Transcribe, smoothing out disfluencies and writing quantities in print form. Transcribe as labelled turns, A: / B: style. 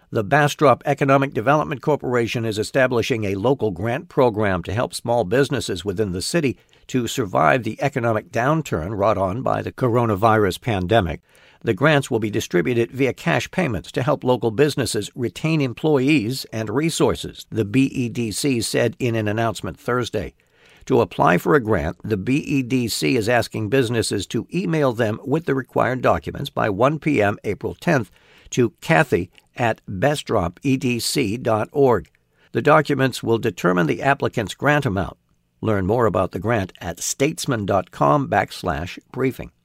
A: The Bastrop Economic Development Corporation is establishing a local grant program to help small businesses within the city to survive the economic downturn wrought on by the coronavirus pandemic. The grants will be distributed via cash payments to help local businesses retain employees and resources, the BEDC said in an announcement Thursday. To apply for a grant, the BEDC is asking businesses to email them with the required documents by 1 p.m. April 10th to Kathy@bestropedc.org. The documents will determine the applicant's grant amount. Learn more about the grant at statesman.com/briefing.